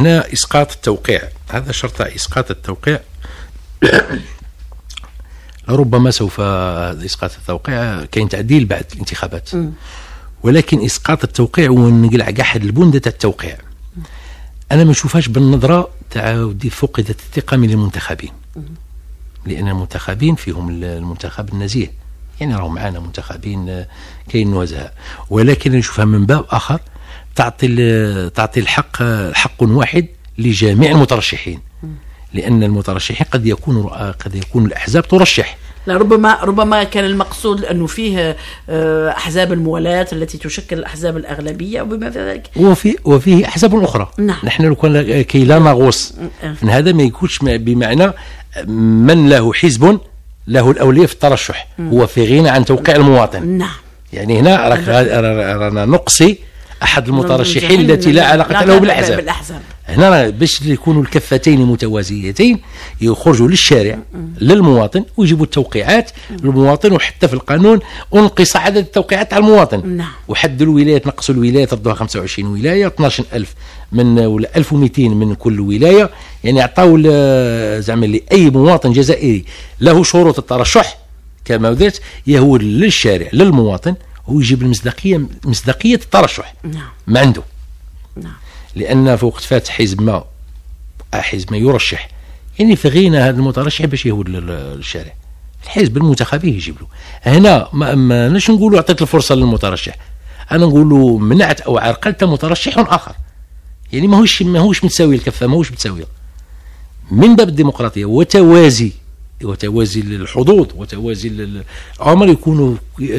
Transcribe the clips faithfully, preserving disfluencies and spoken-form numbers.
هنا إسقاط التوقيع، هذا شرط إسقاط التوقيع. ربما سوف إسقاط التوقيع كاين تعديل بعد الانتخابات، م. ولكن إسقاط التوقيع ونقلع كاع حد البندة تاع التوقيع، أنا ما نشوفهاش بالنظرة تاع ودي فقدت الثقة من المنتخبين، لأن المنتخبين فيهم المنتخب النزيه، يعني راهم معنا منتخبين كاين نزهاء، ولكن نشوفها من باب آخر تعطي تعطي الحق حق واحد لجميع المترشحين، لأن المترشحين قد يكون قد يكون الأحزاب ترشح. لا ربما ربما كان المقصود أنه فيه أحزاب الموالاة التي تشكل الأحزاب الأغلبية وبما في ذلك، وفي وفيه أحزاب أخرى. نعم. نحن لو كان كي لا نغوص من هذا ما يكونش بمعنى من له حزب له الأولية في الترشح، هو في غنى عن توقيع المواطن. نعم. يعني هنا رانا نقصي أحد المترشحين التي لا علاقة له بالأحزاب. هنا باش يكونوا الكفتين متوازيتين يخرجوا للشارع للمواطن ويجيبوا التوقيعات للمواطن، وحتى في القانون انقص عدد التوقيعات على المواطن. نعم. وحدوا الولايات، نقصوا الولايات ردوها خمسة وعشرين ولاية، اثناش ألف من ولا ألف ومئتين من كل ولاية، يعني عطاو زعما لأي مواطن جزائري له شروط الترشح كما ذات يهود للشارع للمواطن ويجيب المصداقية مصداقية الترشح. نعم. ما عنده. نعم. لأن في وقت فات حزب ما حزب ما يرشح، يعني في غنى هذا المترشح باش يهود للشارع، الحزب المنتخبي يجيب له. هنا ما ماناش نقولوا اعطيت الفرصة للمترشح، أنا نقولوا منعت أو عرقلت مترشح آخر، يعني ماهوش ماهوش متساوي الكفة، ماهوش متساوي من باب الديمقراطية وتوازي وتوازي الحظوظ وتوازي العمر، يكونوا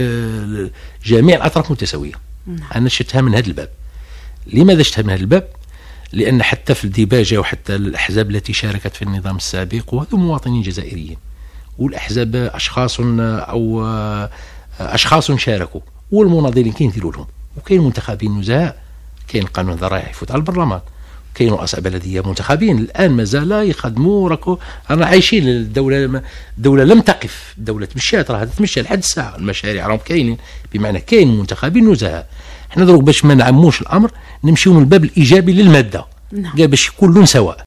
جميع الأطراف متساوية. أنا شفتها من هذا الباب. لماذا شفتها من هذا الباب؟ لأن حتى في الديباجة وحتى الأحزاب التي شاركت في النظام السابق وهذو مواطنين جزائريين، والأحزاب أشخاص أو أشخاص شاركوا، والمناضلين كاين يديروا لهم، وكاين منتخبين نزهاء، كاين قانون ذرائع يفوت على البرلمان، كاين رؤساء بلديه منتخبين الان مازال يخدموا، راكو رانا عايشين. الدوله الدوله لم تقف، الدوله مشات، راه تمشي لحد الساعه، المشاريع راهم كاينين، بمعنى كاين منتخبين نزهاء. احنا دروك باش ما نعموش الامر نمشيو من الباب الايجابي للماده. نعم. باش كلهم سواء.